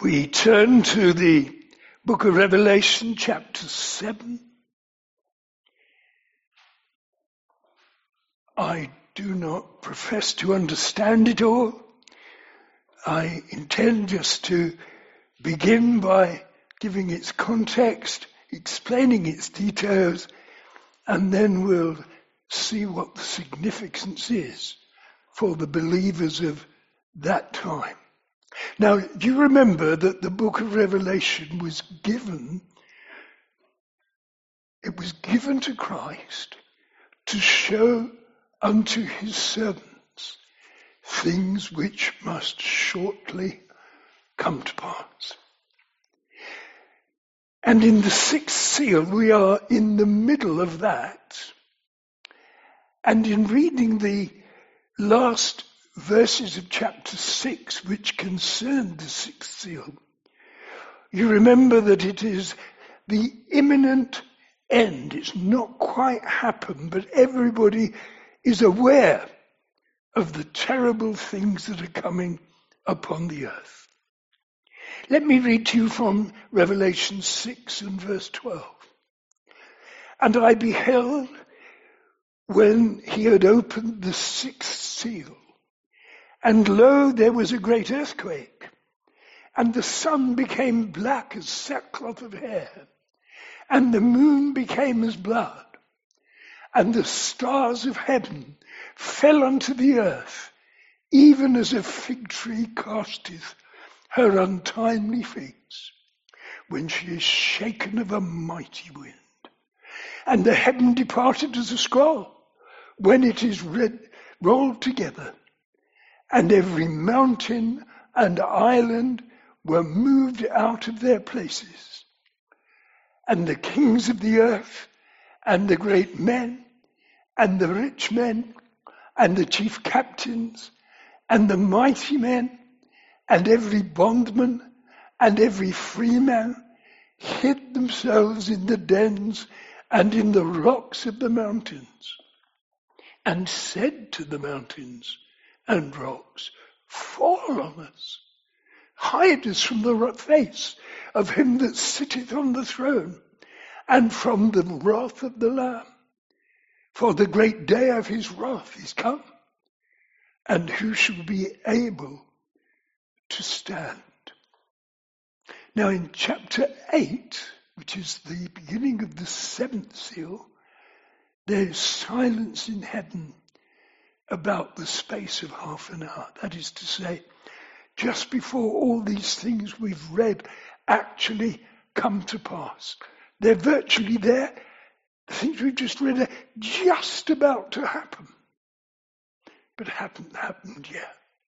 We turn to the book of Revelation, chapter 7. I do not profess to understand it all. I intend just to begin by giving its context, explaining its details, and then we'll see what the significance is for the believers of that time. Now, do you remember that the book of Revelation was given to Christ to show unto his servants things which must shortly come to pass. And in the sixth seal, we are in the middle of that. And in reading the last verses of chapter 6, which concern the sixth seal, you remember that it is the imminent end. It's not quite happened, but everybody is aware of the terrible things that are coming upon the earth. Let me read to you from Revelation 6 and verse 12. And I beheld, when he had opened the sixth seal, and lo, there was a great earthquake, and the sun became black as sackcloth of hair, and the moon became as blood, and the stars of heaven fell unto the earth, even as a fig tree casteth her untimely figs, when she is shaken of a mighty wind. And the heaven departed as a scroll, when it is rolled together, and every mountain and island were moved out of their places. And the kings of the earth, and the great men, and the rich men, and the chief captains, and the mighty men, and every bondman, and every free man, hid themselves in the dens and in the rocks of the mountains, and said to the mountains and rocks, fall on us, hide us from the face of him that sitteth on the throne, and from the wrath of the Lamb. For the great day of his wrath is come, and who shall be able to stand? Now in chapter 8, which is the beginning of the seventh seal, there is silence in heaven about the space of half an hour. That is to say, just before all these things we've read actually come to pass. They're virtually there. The things we've just read are just about to happen, but haven't happened yet.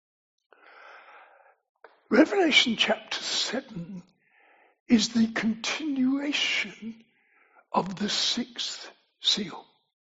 Revelation chapter 7 is the continuation of the sixth seal.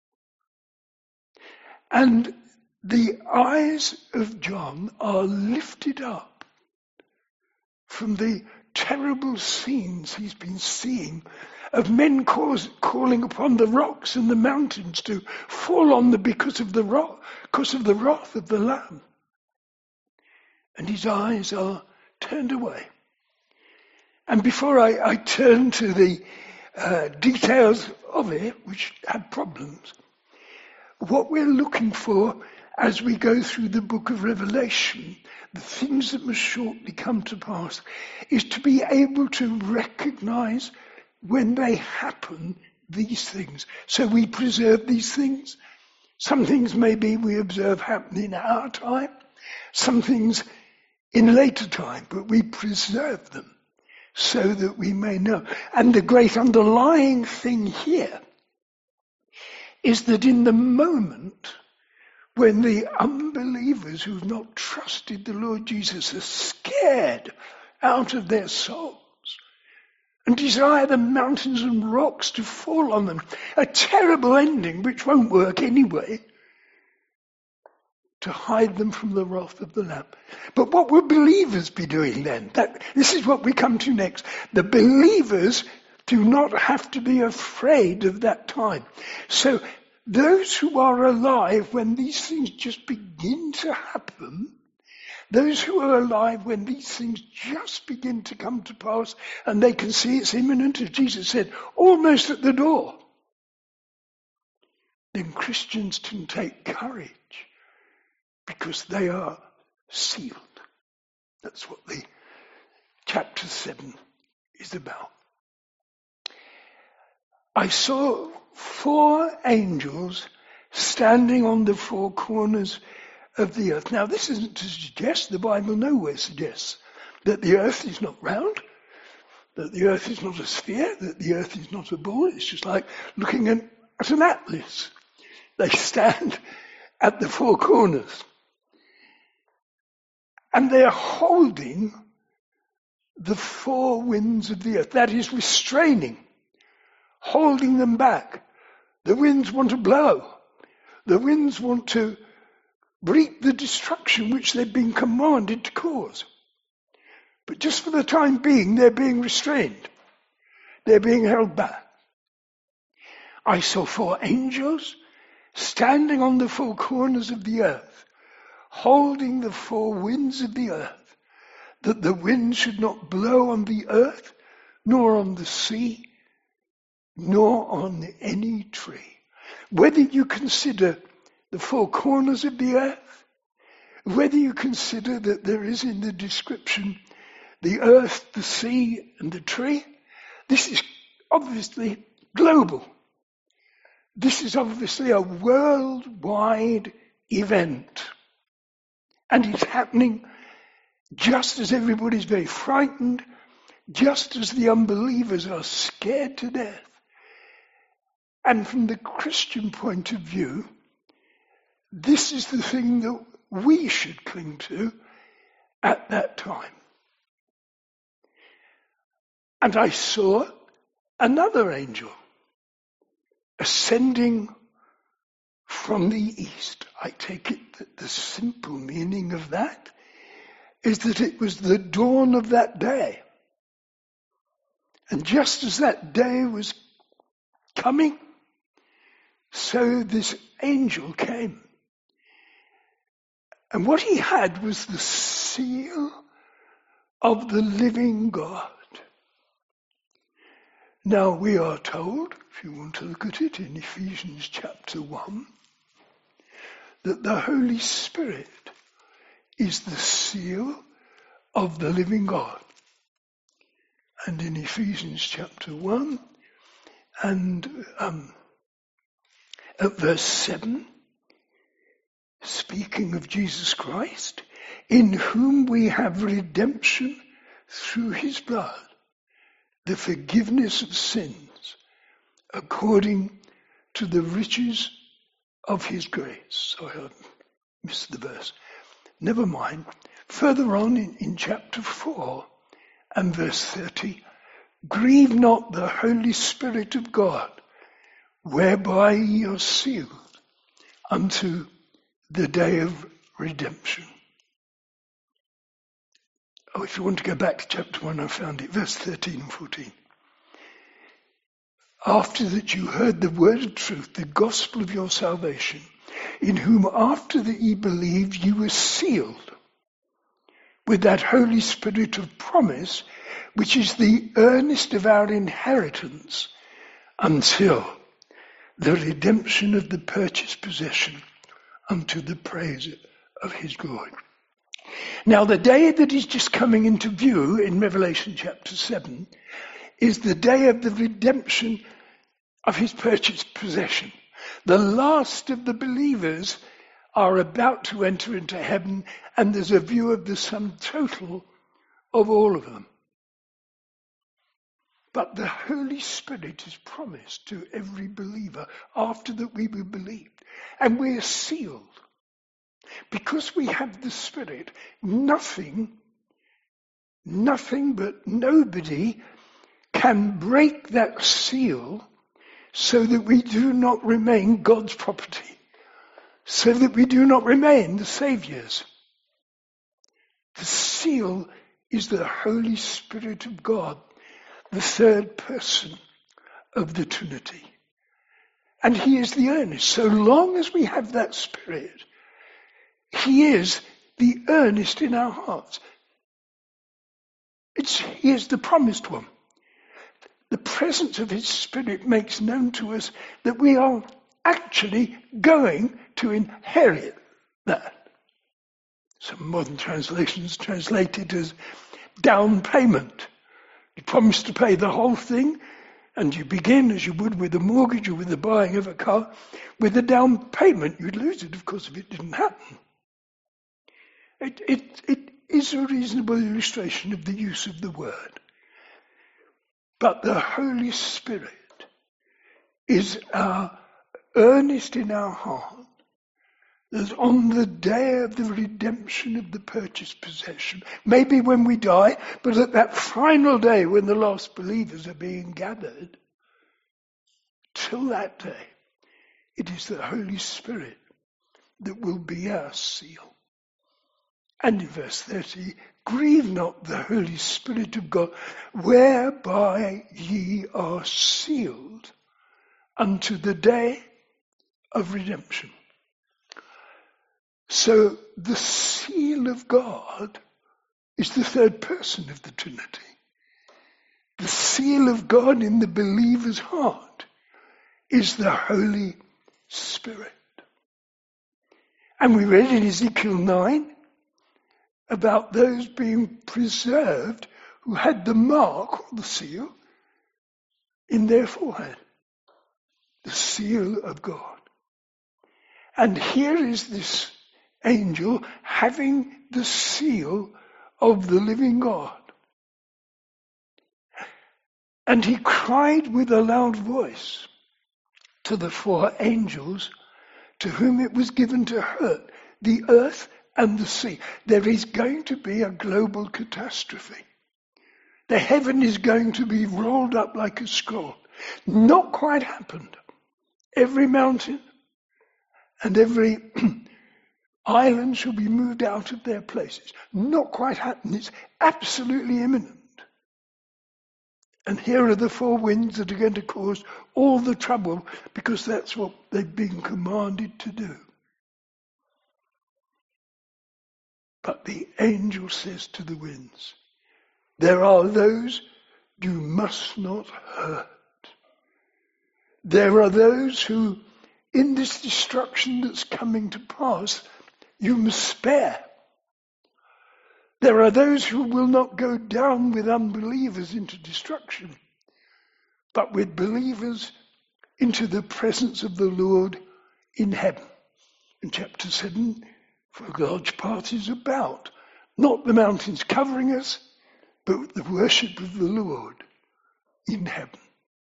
And the eyes of John are lifted up from the terrible scenes he's been seeing of men calling upon the rocks and the mountains to fall on them because of the wrath of the Lamb. And his eyes are turned away. And before I turn to the details of it, which had problems, what we're looking for as we go through the book of Revelation, the things that must shortly come to pass, is to be able to recognize when they happen, these things. So we preserve these things. Some things maybe we observe happen in our time, some things in later time, but we preserve them so that we may know. And the great underlying thing here is that in the moment when the unbelievers who have not trusted the Lord Jesus are scared out of their souls and desire the mountains and rocks to fall on them, a terrible ending which won't work anyway, to hide them from the wrath of the Lamb. But what will believers be doing then? This is what we come to next. The believers do not have to be afraid of that time. So those who are alive when these things just begin to happen, Those who are alive when these things just begin to come to pass and they can see it's imminent, as Jesus said, almost at the door. Then Christians can take courage because they are sealed. That's what the chapter 7 is about. I saw 4 angels standing on the 4 corners of the earth. Now, this isn't to suggest, the Bible nowhere suggests, that the earth is not round, that the earth is not a sphere, that the earth is not a ball. It's just like looking at an atlas. They stand at the 4 corners. And they're holding the 4 winds of the earth. That is restraining, holding them back. The winds want to blow. The winds want to reap the destruction which they've been commanded to cause. But just for the time being, they're being restrained. They're being held back. I saw 4 angels standing on the 4 corners of the earth, holding the 4 winds of the earth, that the wind should not blow on the earth, nor on the sea, nor on any tree. Whether you consider the 4 corners of the earth, whether you consider that there is in the description the earth, the sea, and the tree, this is obviously global. This is obviously a worldwide event. And it's happening just as everybody's very frightened, just as the unbelievers are scared to death. And from the Christian point of view, this is the thing that we should cling to at that time. And I saw another angel ascending from the east. I take it that the simple meaning of that is that it was the dawn of that day. And just as that day was coming, so this angel came. And what he had was the seal of the living God. Now we are told, if you want to look at it in Ephesians chapter 1, that the Holy Spirit is the seal of the living God. And in Ephesians chapter 1 and at verse 7, speaking of Jesus Christ, in whom we have redemption through his blood, the forgiveness of sins, according to the riches of his grace. So I missed the verse. Never mind. Further on in chapter 4 and verse 30, grieve not the Holy Spirit of God, whereby ye are sealed unto the day of redemption. Oh, if you want to go back to chapter 1, I found it, verse 13 and 14. After that you heard the word of truth, the gospel of your salvation, in whom after that ye believed, you were sealed with that Holy Spirit of promise, which is the earnest of our inheritance until the redemption of the purchased possession unto the praise of his glory. Now the day that is just coming into view in Revelation chapter 7 is the day of the redemption of his purchased possession. The last of the believers are about to enter into heaven, and there's a view of the sum total of all of them. But the Holy Spirit is promised to every believer after that we were believed. And we are sealed. Because we have the Spirit, nothing but nobody can break that seal so that we do not remain God's property, so that we do not remain the Saviour's. The seal is the Holy Spirit of God, the third person of the Trinity. And he is the earnest. So long as we have that Spirit, he is the earnest in our hearts. He is the promised one. The presence of his Spirit makes known to us that we are actually going to inherit that. Some modern translations translate it as down payment. You promise to pay the whole thing, and you begin, as you would with a mortgage or with the buying of a car, with a down payment. You'd lose it, of course, if it didn't happen. It is a reasonable illustration of the use of the word. But the Holy Spirit is our earnest in our heart, that on the day of the redemption of the purchased possession, maybe when we die, but at that final day when the lost believers are being gathered, till that day, it is the Holy Spirit that will be our seal. And in verse 30, grieve not the Holy Spirit of God, whereby ye are sealed unto the day of redemption. So the seal of God is the third person of the Trinity. The seal of God in the believer's heart is the Holy Spirit. And we read in Ezekiel 9 about those being preserved who had the mark or the seal in their forehead. The seal of God. And here is this angel having the seal of the living God. And he cried with a loud voice to the four angels to whom it was given to hurt the earth and the sea. There is going to be a global catastrophe. The heaven is going to be rolled up like a scroll. Not quite happened. Every mountain and every island shall be moved out of their places. Not quite happened. It's absolutely imminent. And here are the four winds that are going to cause all the trouble because that's what they've been commanded to do. But the angel says to the winds, there are those you must not hurt. There are those who, in this destruction that's coming to pass, you must spare. There are those who will not go down with unbelievers into destruction, but with believers into the presence of the Lord in heaven. In chapter 7, for a large part is about not the mountains covering us, but the worship of the Lord in heaven.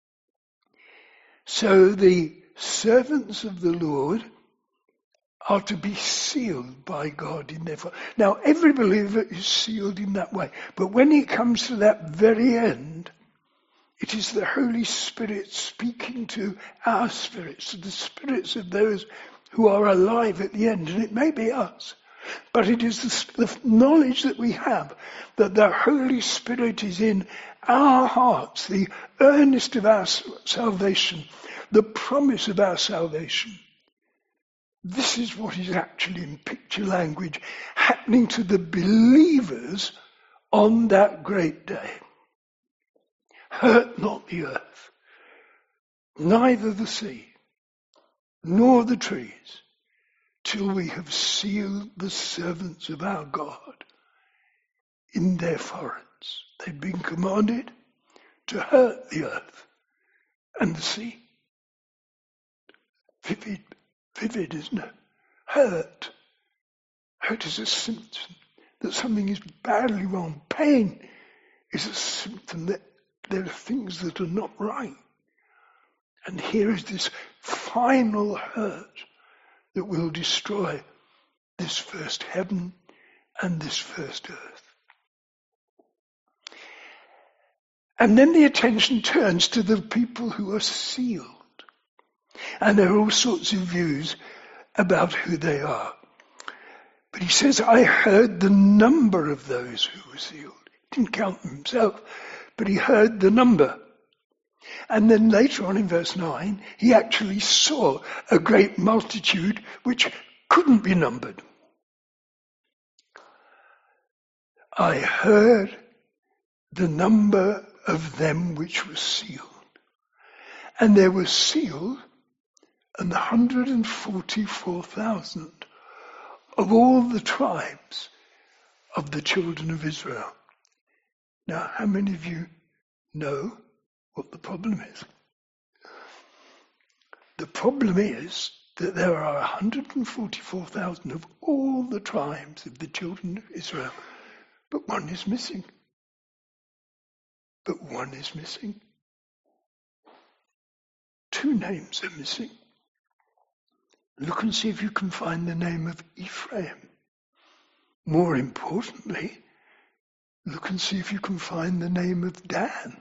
So the servants of the Lord are to be sealed by God in their forehead. Now, every believer is sealed in that way. But when it comes to that very end, it is the Holy Spirit speaking to our spirits, to the spirits of those who are alive at the end. And it may be us. But it is the knowledge that we have that the Holy Spirit is in our hearts, the earnest of our salvation, the promise of our salvation. This is what is actually in picture language happening to the believers on that great day. Hurt not the earth, neither the sea, nor the trees, till we have sealed the servants of our God in their foreheads. They've been commanded to hurt the earth and the sea. Vivid, isn't it? Hurt. Hurt is a symptom that something is badly wrong. Pain is a symptom that there are things that are not right. And here is this final hurt that will destroy this first heaven and this first earth. And then the attention turns to the people who are sealed. And there are all sorts of views about who they are. But he says, I heard the number of those who were sealed. He didn't count them himself, but he heard the number. And then later on in verse 9, he actually saw a great multitude which couldn't be numbered. I heard the number of them which were sealed. And there were sealed 144,000 of all the tribes of the children of Israel. Now, how many of you know what the problem is? The problem is that there are 144,000 of all the tribes of the children of Israel, but one is missing. But one is missing. Two names are missing. Look and see if you can find the name of Ephraim. More importantly, look and see if you can find the name of Dan.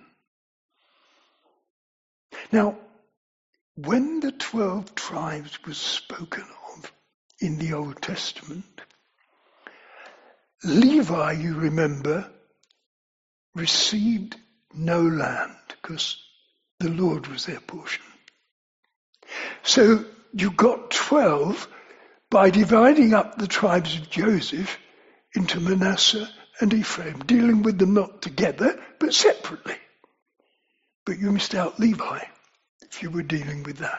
Now, when the 12 tribes was spoken of in the Old Testament, Levi, you remember, received no land because the Lord was their portion. So you got 12 by dividing up the tribes of Joseph into Manasseh and Ephraim, dealing with them not together, but separately. But you missed out Levi if you were dealing with that.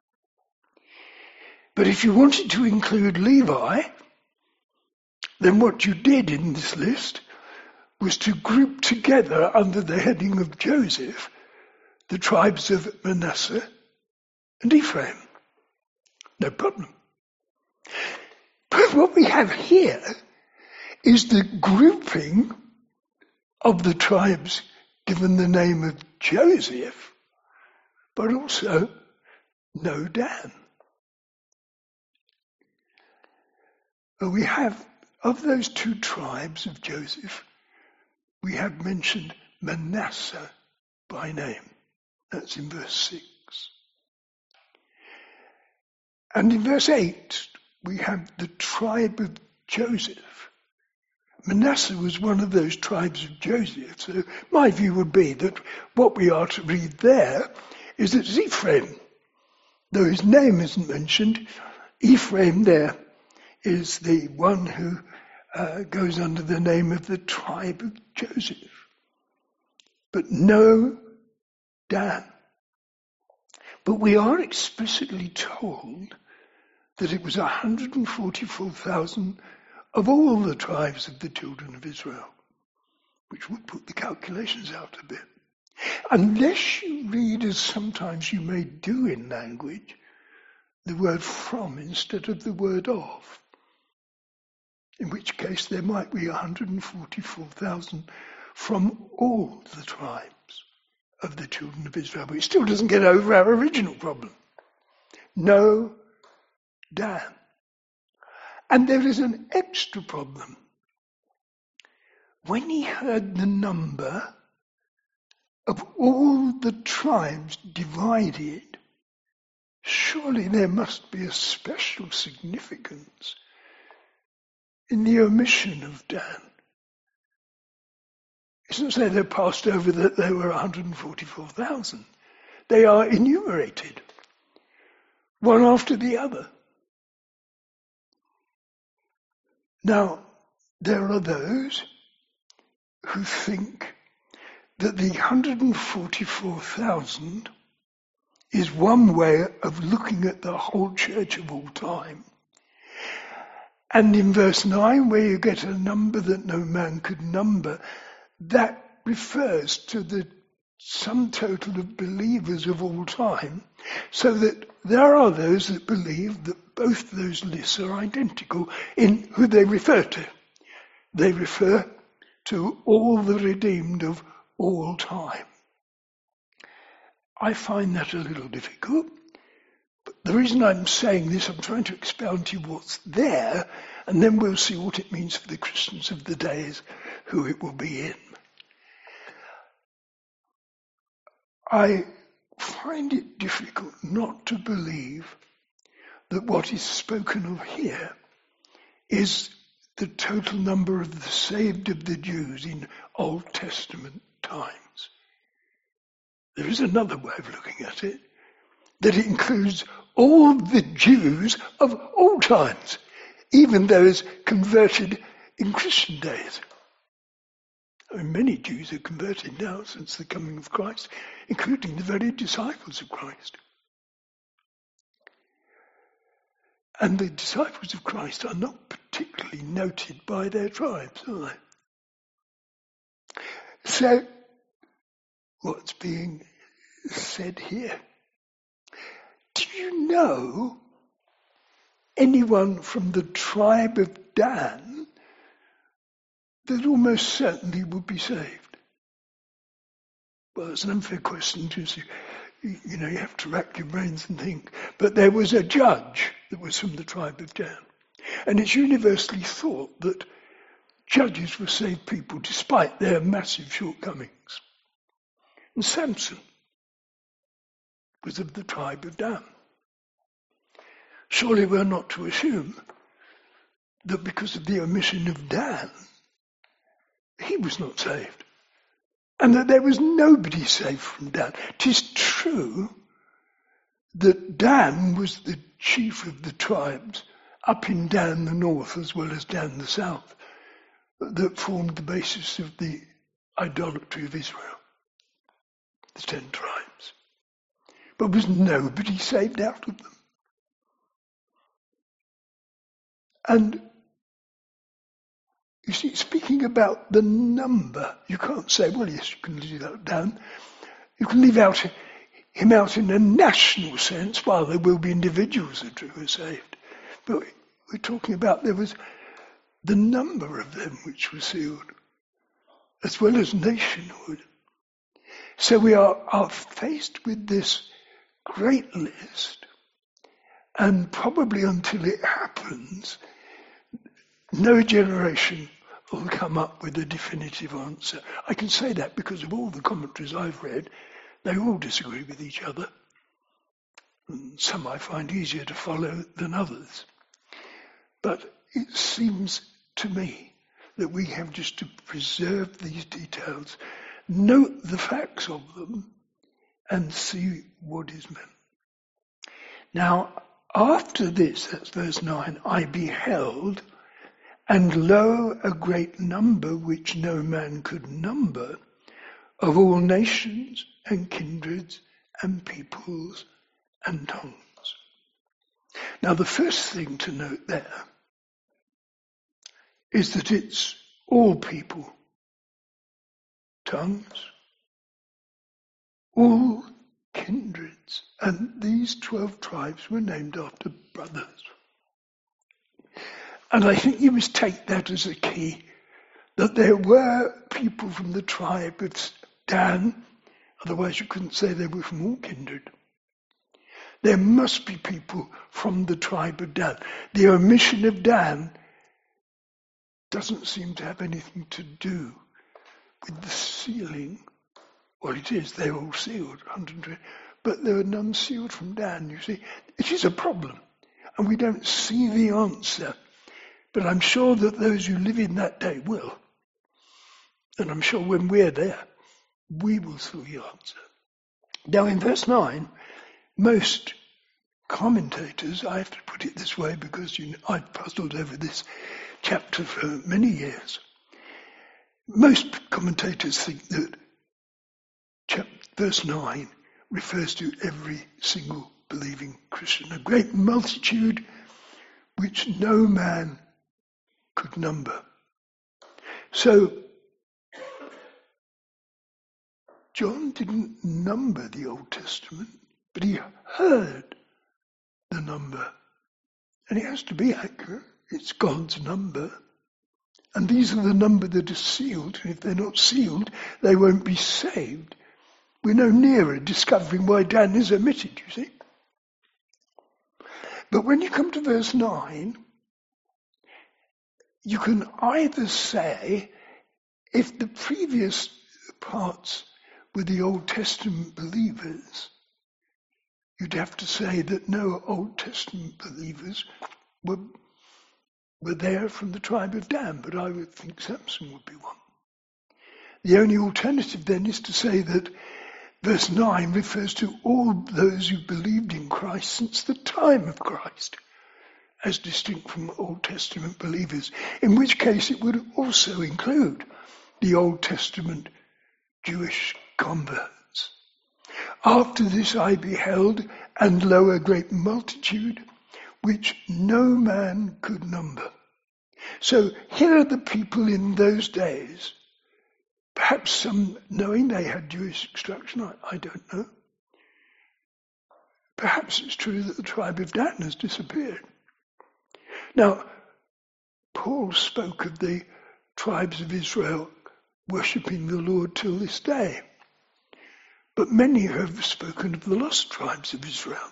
But if you wanted to include Levi, then what you did in this list was to group together under the heading of Joseph the tribes of Manasseh and Ephraim. No problem. But what we have here is the grouping of the tribes given the name of Joseph, but also no Dan. We have, of those two tribes of Joseph, we have mentioned Manasseh by name. That's in verse 6. And in verse 8, we have the tribe of Joseph. Manasseh was one of those tribes of Joseph. So my view would be that what we are to read there is that Ephraim, though his name isn't mentioned, Ephraim there is the one who goes under the name of the tribe of Joseph. But no Dan. But we are explicitly told that it was 144,000 of all the tribes of the children of Israel, which would put the calculations out a bit. Unless you read, as sometimes you may do in language, the word from instead of the word of, in which case there might be 144,000 from all the tribes of the children of Israel, but it still doesn't get over our original problem. No Dan. And there is an extra problem. When he heard the number of all the tribes divided, surely there must be a special significance in the omission of Dan. It doesn't say they're passed over that there were 144,000. They are enumerated, one after the other. Now, there are those who think that the 144,000 is one way of looking at the whole church of all time. And in verse 9, where you get a number that no man could number, that refers to the sum total of believers of all time, so that there are those that believe that both those lists are identical in who they refer to. They refer to all the redeemed of all time. I find that a little difficult, but the reason I'm saying this, I'm trying to expound to you what's there, and then we'll see what it means for the Christians of the days, who it will be in. I find it difficult not to believe that what is spoken of here is the total number of the saved of the Jews in Old Testament times. There is another way of looking at it, that it includes all the Jews of all times, even those converted in Christian days. Many Jews are converted now since the coming of Christ, including the very disciples of Christ. And the disciples of Christ are not particularly noted by their tribes, are they? So, what's being said here? Do you know anyone from the tribe of Dan that almost certainly would be saved? Well, it's an unfair question to say. You have to rack your brains and think. But there was a judge that was from the tribe of Dan. And it's universally thought that judges were saved people despite their massive shortcomings. And Samson was of the tribe of Dan. Surely we're not to assume that because of the omission of Dan, he was not saved. And that there was nobody saved from Dan. 'Tis true that Dan was the chief of the tribes up in Dan the north as well as Dan the south that formed the basis of the idolatry of Israel, the 10 tribes. But was nobody saved out of them? And you see, speaking about the number, you can't say, well, yes, you can leave that down. You can leave him out in a national sense, while there will be individuals that are saved. But we're talking about there was the number of them which were sealed, as well as nationhood. So we are faced with this great list, and probably until it happens, no generation will come up with a definitive answer. I can say that because of all the commentaries I've read, they all disagree with each other. And some I find easier to follow than others. But it seems to me that we have just to preserve these details, note the facts of them, and see what is meant. Now, after this, that's verse 9, I beheld, and lo, a great number which no man could number, of all nations and kindreds and peoples and tongues. Now, the first thing to note there is that it's all people, tongues, all kindreds, and these 12 tribes were named after brothers. And I think you must take that as a key, that there were people from the tribe of Dan, otherwise you couldn't say they were from all kindred. There must be people from the tribe of Dan. The omission of Dan doesn't seem to have anything to do with the sealing. Well, it is, they're all sealed, 120, but there are none sealed from Dan, you see. It is a problem, and we don't see the answer. But I'm sure that those who live in that day will. And I'm sure when we're there, we will see the answer. Now in verse 9, most commentators, I have to put it this way because I've puzzled over this chapter for many years. Most commentators think that verse 9 refers to every single believing Christian, a great multitude which no man could number. So, John didn't number the Old Testament, but he heard the number. And it has to be accurate. It's God's number. And these are the number that are sealed. And if they're not sealed, they won't be saved. We're no nearer discovering why Dan is omitted, you see. But when you come to verse 9, you can either say, if the previous parts were the Old Testament believers, you'd have to say that no Old Testament believers were there from the tribe of Dan, but I would think Samson would be one. The only alternative then is to say that verse 9 refers to all those who believed in Christ since the time of Christ, as distinct from Old Testament believers, in which case it would also include the Old Testament Jewish converts. After this I beheld, and lo, a great multitude, which no man could number. So here are the people in those days, perhaps some knowing they had Jewish instruction, I don't know. Perhaps it's true that the tribe of Dan has disappeared. Now, Paul spoke of the tribes of Israel worshipping the Lord till this day. But many have spoken of the lost tribes of Israel.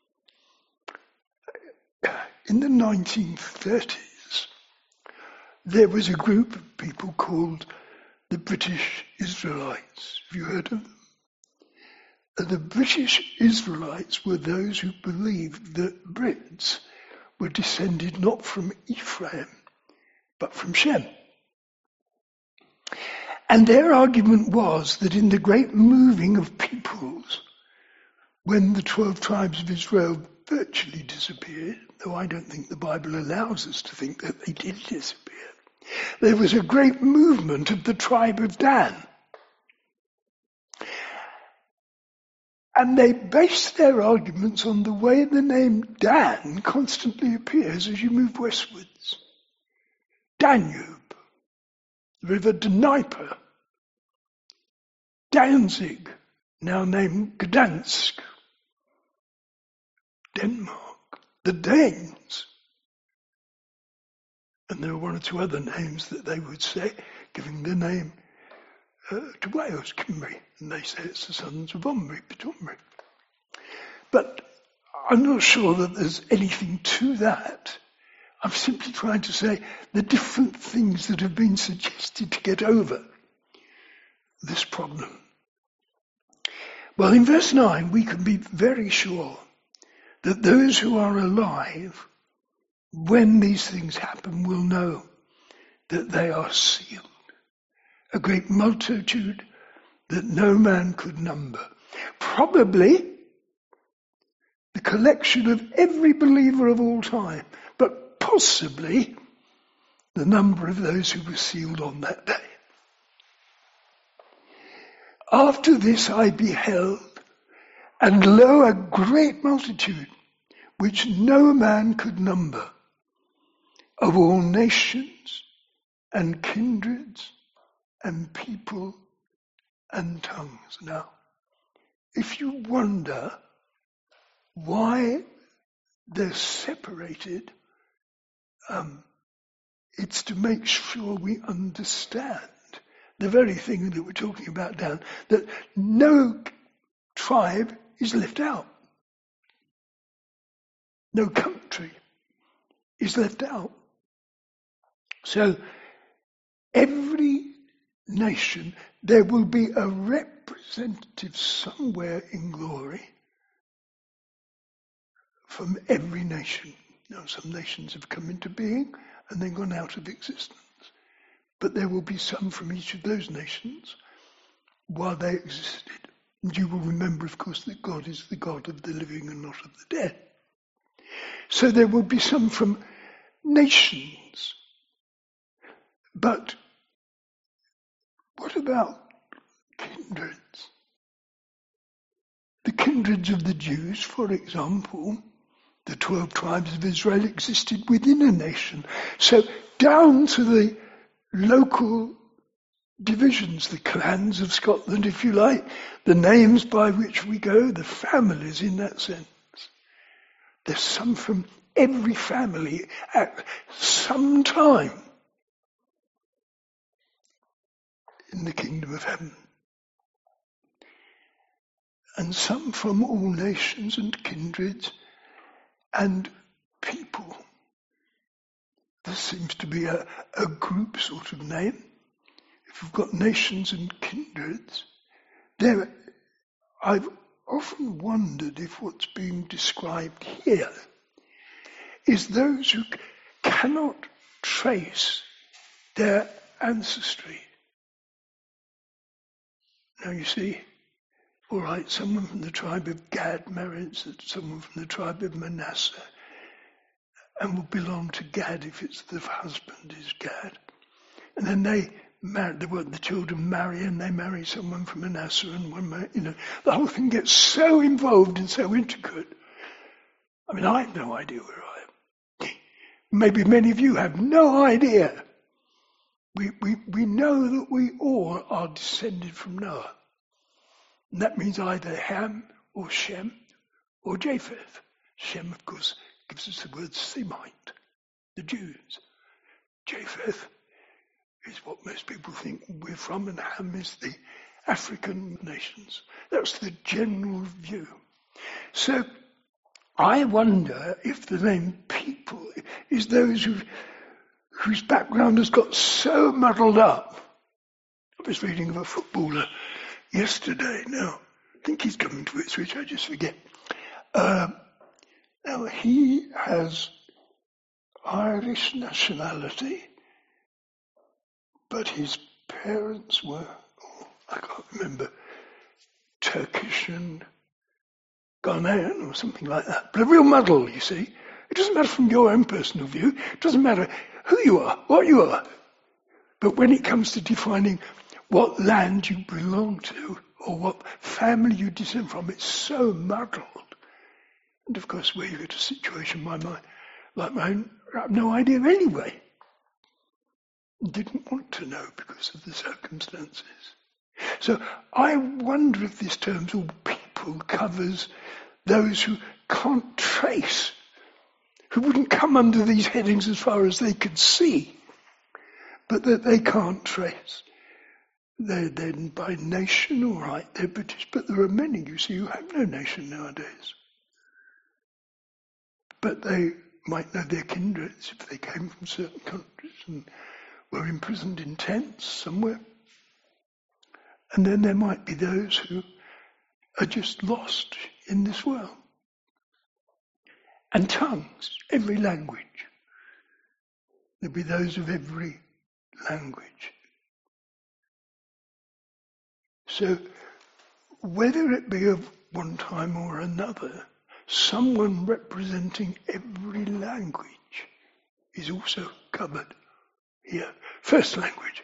In the 1930s, there was a group of people called the British Israelites. Have you heard of them? The British Israelites were those who believed that Brits were descended not from Ephraim, but from Shem. And their argument was that in the great moving of peoples, when the 12 tribes of Israel virtually disappeared, though I don't think the Bible allows us to think that they did disappear, there was a great movement of the tribe of Dan. And they based their arguments on the way the name Dan constantly appears as you move westwards. Danube, the river Dnieper, Danzig, now named Gdansk, Denmark, the Danes. And there are one or two other names that they would say, giving the name to Wales, Cymru, and they say it's the sons of Omri, Pitomri. But I'm not sure that there's anything to that. I'm simply trying to say the different things that have been suggested to get over this problem. Well, in verse 9, we can be very sure that those who are alive, when these things happen, will know that they are sealed. A great multitude that no man could number. Probably the collection of every believer of all time, but possibly the number of those who were sealed on that day. After this I beheld, and lo, a great multitude, which no man could number, of all nations and kindreds and people and tongues. Now, if you wonder why they're separated, it's to make sure we understand the very thing that we're talking about now, that no tribe is left out. No country is left out. So every nation, there will be a representative somewhere in glory from every nation. Now, some nations have come into being and then gone out of existence. But there will be some from each of those nations while they existed. And you will remember, of course, that God is the God of the living and not of the dead. So there will be some from nations. But what about kindreds? The kindreds of the Jews, for example, the 12 tribes of Israel existed within a nation. So down to the local divisions, the clans of Scotland, if you like, the names by which we go, the families in that sense. There's some from every family at some time in the kingdom of heaven. And some from all nations and kindreds and people. This seems to be a group sort of name. If you've got nations and kindreds, I've often wondered if what's being described here is those who cannot trace their ancestry. Now you see, all right, someone from the tribe of Gad marries someone from the tribe of Manasseh and will belong to Gad if it's the husband is Gad. And then they the children marry and they marry someone from Manasseh and the whole thing gets so involved and so intricate. I mean, I have no idea where I am. Maybe many of you have no idea. We know that we all are descended from Noah. And that means either Ham or Shem or Japheth. Shem, of course, gives us the word Semite, the Jews. Japheth is what most people think we're from, and Ham is the African nations. That's the general view. So I wonder if the name people is those whose background has got so muddled up. I was reading of a footballer yesterday. Now, I think he's coming to Ipswich, I just forget. Now, he has Irish nationality, but his parents were, I can't remember, Turkish and Ghanaian or something like that. But a real muddle, you see. It doesn't matter from your own personal view. It doesn't matter who you are, what you are. But when it comes to defining what land you belong to or what family you descend from, it's so muddled. And of course, where you get a situation like mine, I have no idea anyway. Didn't want to know because of the circumstances. So I wonder if this term, all people, covers those who can't trace, who wouldn't come under these headings as far as they could see, but that they can't trace. They're then by nation, all right, they're British, but there are many, you see, who have no nation nowadays. But they might know their kindreds if they came from certain countries and were imprisoned in tents somewhere. And then there might be those who are just lost in this world. And tongues, every language. There'll be those of every language. So, whether it be of one time or another, someone representing every language is also covered here. First language.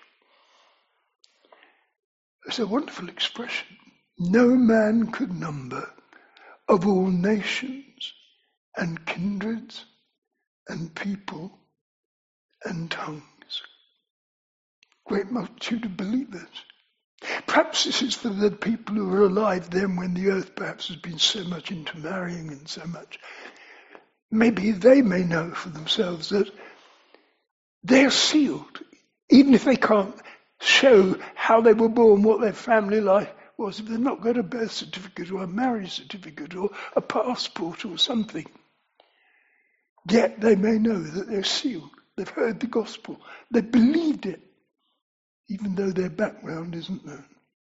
It's a wonderful expression. No man could number of all nations and kindreds and people and tongues. Great multitude of believers. Perhaps this is for the people who were alive then when the earth perhaps has been so much into marrying and so much. Maybe they may know for themselves that they're sealed, even if they can't show how they were born, what their family life was, if they've not got a birth certificate or a marriage certificate or a passport or something. Yet they may know that they're sealed. They've heard the gospel. They've believed it, even though their background isn't known.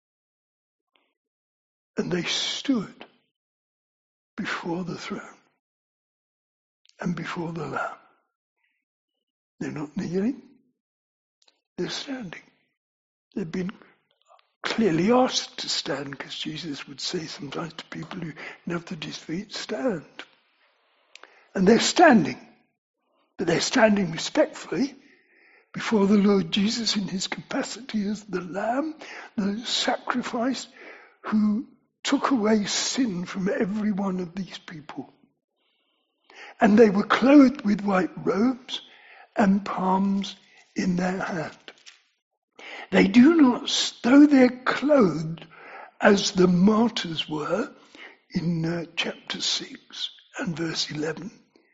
And they stood before the throne and before the Lamb. They're not kneeling, they're standing. They've been clearly asked to stand, because Jesus would say sometimes to people who knelt at his feet, stand. And they're standing, but they're standing respectfully before the Lord Jesus in his capacity as the Lamb, the sacrifice who took away sin from every one of these people. And they were clothed with white robes and palms in their hand. They do not, though they're clothed as the martyrs were in chapter 6 and verse 11,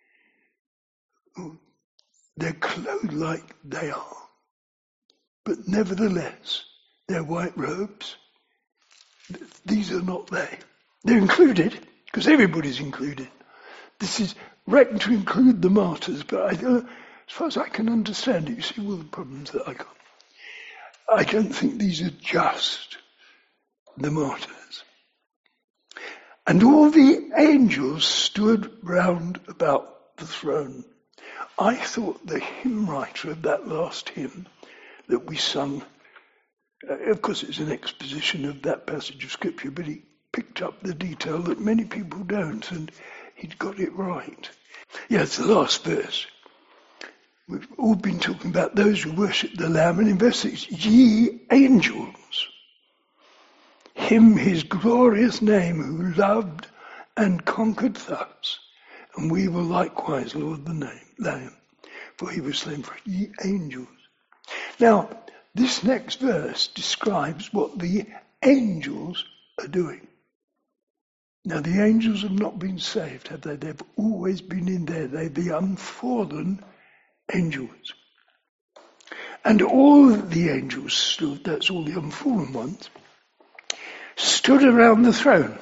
they're clothed like they are. But nevertheless, their white robes, these are not they. They're included, because everybody's included. This is right to include the martyrs, but as far as I can understand it, you see all the problems that I got. I don't think these are just the martyrs. And all the angels stood round about the throne. I thought the hymn writer of that last hymn that we sung, of course it's an exposition of that passage of scripture, but he picked up the detail that many people don't, and he'd got it right. Yeah, it's the last verse. We've all been talking about those who worship the Lamb, and in verse 6, ye angels, him his glorious name who loved and conquered us, and we will likewise lord the Lamb, for he was slain for ye angels. Now, this next verse describes what the angels are doing. Now, the angels have not been saved, have they? They've always been in there. They're the unfallen angels. And all the angels stood, that's all the unfallen ones, stood around the throne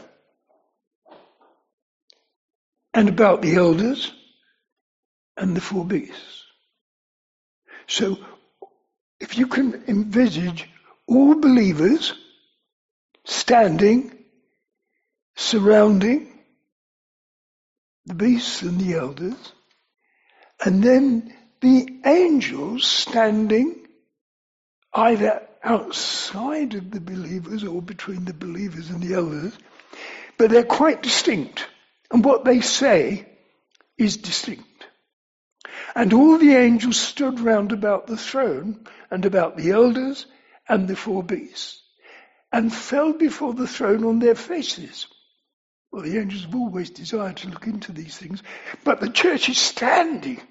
and about the elders and the four beasts. So, if you can envisage all believers standing, surrounding the beasts and the elders, and then the angels standing either outside of the believers or between the believers and the elders, but they're quite distinct. And what they say is distinct. And all the angels stood round about the throne and about the elders and the four beasts, and fell before the throne on their faces. Well, the angels have always desired to look into these things, but the church is standing.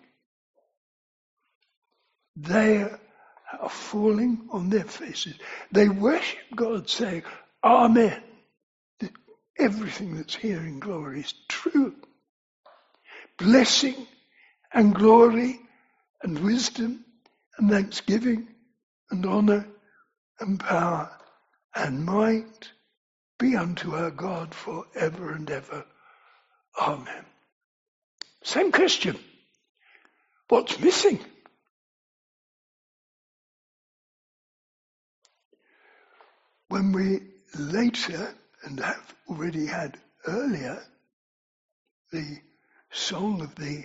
They are falling on their faces. They worship God, saying, Amen. Everything that's here in glory is true. Blessing and glory and wisdom and thanksgiving and honour and power and might be unto our God for ever and ever. Amen. Same question. What's missing? When we later, and have already had earlier, the song of the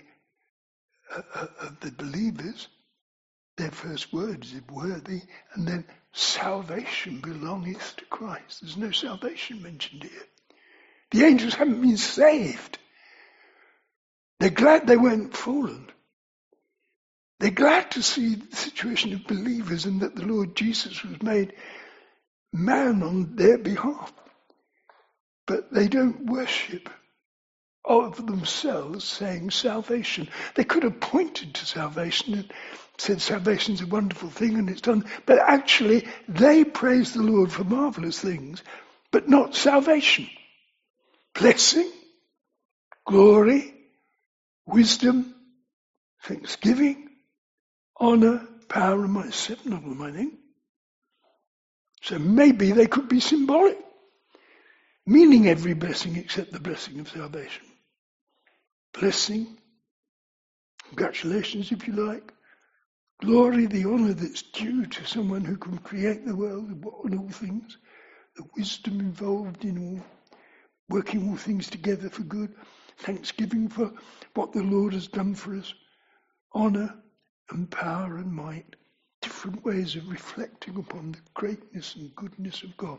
believers, their first words is worthy, and then salvation belongeth to Christ. There's no salvation mentioned here. The angels haven't been saved. They're glad they weren't fallen. They're glad to see the situation of believers and that the Lord Jesus was made man on their behalf. But they don't worship of themselves saying salvation. They could have pointed to salvation and said salvation's a wonderful thing and it's done. But actually they praise the Lord for marvellous things, but not salvation. Blessing, glory, wisdom, thanksgiving, honour, power, and might. 7 of them, I think. So maybe they could be symbolic, meaning every blessing except the blessing of salvation. Blessing, congratulations if you like, glory, the honour that's due to someone who can create the world and all things, the wisdom involved in all, working all things together for good, thanksgiving for what the Lord has done for us, honour and power and might, different ways of reflecting upon the greatness and goodness of God.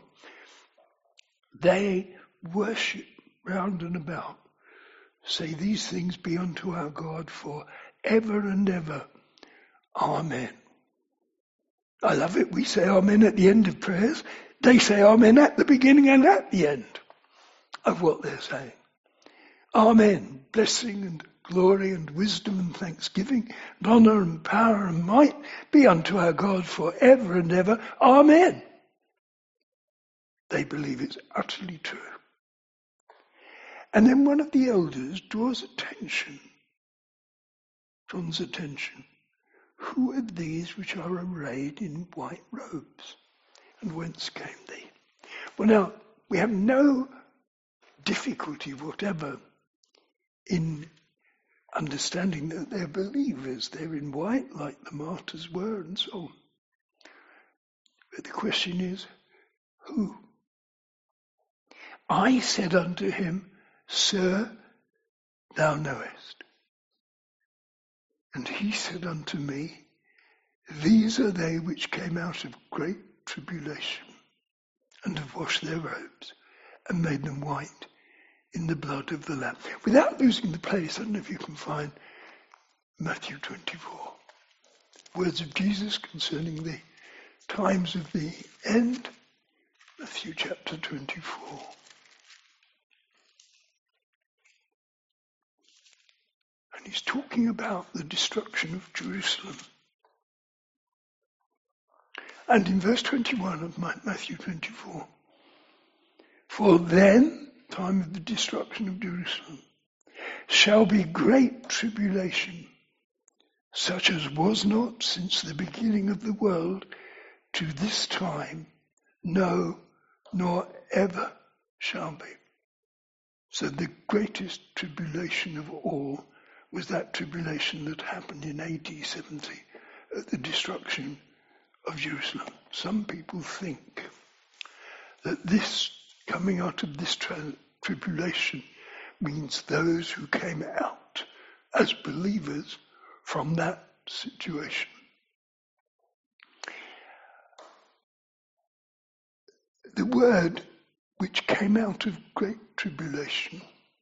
They worship round and about, say these things be unto our God for ever and ever. Amen. I love it. We say amen at the end of prayers. They say amen at the beginning and at the end of what they're saying. Amen. Blessing and glory and wisdom and thanksgiving and honour and power and might be unto our God for ever and ever. Amen. They believe it's utterly true. And then one of the elders draws John's attention. Who are these which are arrayed in white robes? And whence came they? Well, now, we have no difficulty whatever in understanding that they're believers. They're in white like the martyrs were and so on. But the question is, who? I said unto him, Sir, thou knowest. And he said unto me, These are they which came out of great tribulation, and have washed their robes, and made them white in the blood of the Lamb. Without losing the place, I don't know if you can find Matthew 24. words of Jesus concerning the times of the end, Matthew chapter 24. And he's talking about the destruction of Jerusalem. And in verse 21 of Matthew 24, for then, time of the destruction of Jerusalem, shall be great tribulation, such as was not since the beginning of the world to this time, no, nor ever shall be. So the greatest tribulation of all was that tribulation that happened in AD 70 at the destruction of Jerusalem. Some people think that this coming out of this tribulation means those who came out as believers from that situation. The word which came out of great tribulation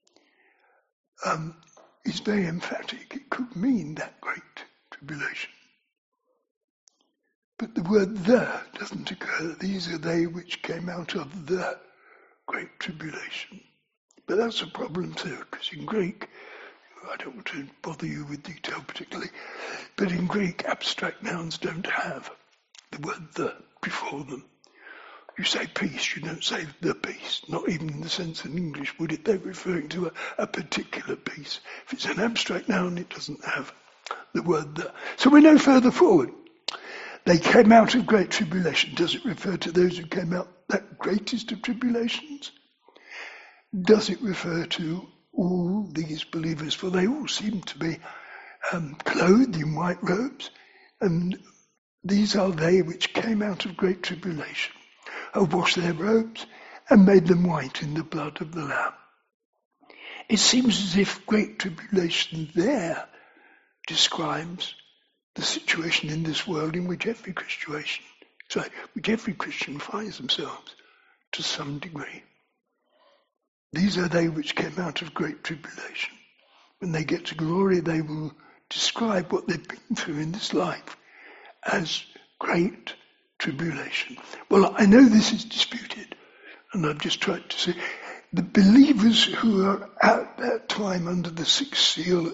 is very emphatic. It could mean that great tribulation. But the word "the" doesn't occur. These are they which came out of the great tribulation. But that's a problem too, because in Greek, I don't want to bother you with detail particularly, but in Greek, abstract nouns don't have the word "the" before them. You say peace, you don't say the peace, not even in the sense in English would it. They're referring to a particular peace. If it's an abstract noun, it doesn't have the word "the." So we're no further forward. They came out of great tribulation. Does it refer to those who came out that greatest of tribulations? Does it refer to all these believers? For they all seem to be clothed in white robes, and these are they which came out of great tribulation, have washed their robes and made them white in the blood of the Lamb. It seems as if great tribulation there describes the situation in this world in which every Christian finds themselves to some degree. These are they which came out of great tribulation. When they get to glory, they will describe what they've been through in this life as great tribulation. Well, I know this is disputed, and I've just tried to say the believers who are at that time under the sixth seal,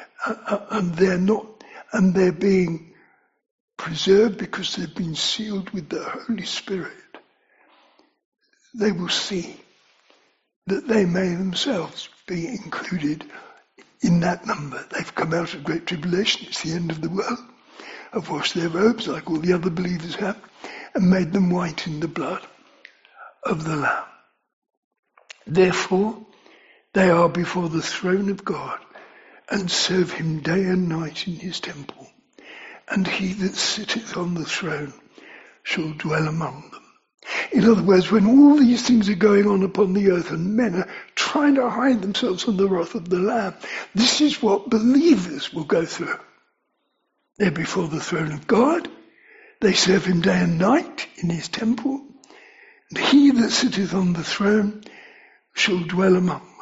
and they're being preserved because they've been sealed with the Holy Spirit, they will see that they may themselves be included in that number. They've come out of great tribulation, it's the end of the world, have washed their robes like all the other believers have, and made them white in the blood of the Lamb. Therefore, they are before the throne of God, and serve him day and night in his temple. And he that sitteth on the throne shall dwell among them. In other words, when all these things are going on upon the earth and men are trying to hide themselves from the wrath of the Lamb, this is what believers will go through. They're before the throne of God. They serve him day and night in his temple. And he that sitteth on the throne shall dwell among them.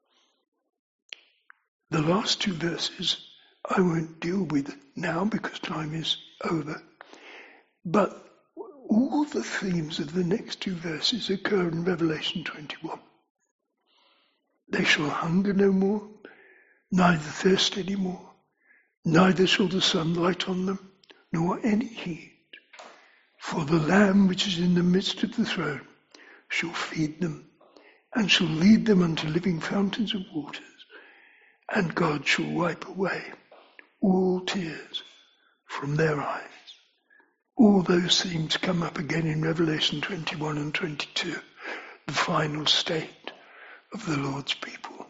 The last two verses I won't deal with now because time is over. But all the themes of the next two verses occur in Revelation 21. They shall hunger no more, neither thirst any more, neither shall the sun light on them, nor any heat. For the Lamb which is in the midst of the throne shall feed them, and shall lead them unto living fountains of waters, and God shall wipe away all tears from their eyes. All those themes come up again in Revelation 21 and 22, the final state of the Lord's people.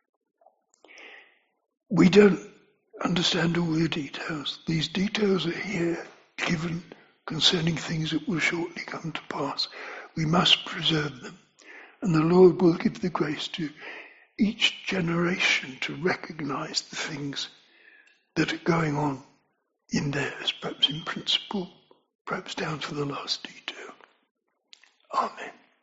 We don't understand all the details. These details are here given concerning things that will shortly come to pass. We must preserve them, and the Lord will give the grace to each generation to recognize the things that are going on in theirs, perhaps in principle, perhaps down to the last detail. Amen.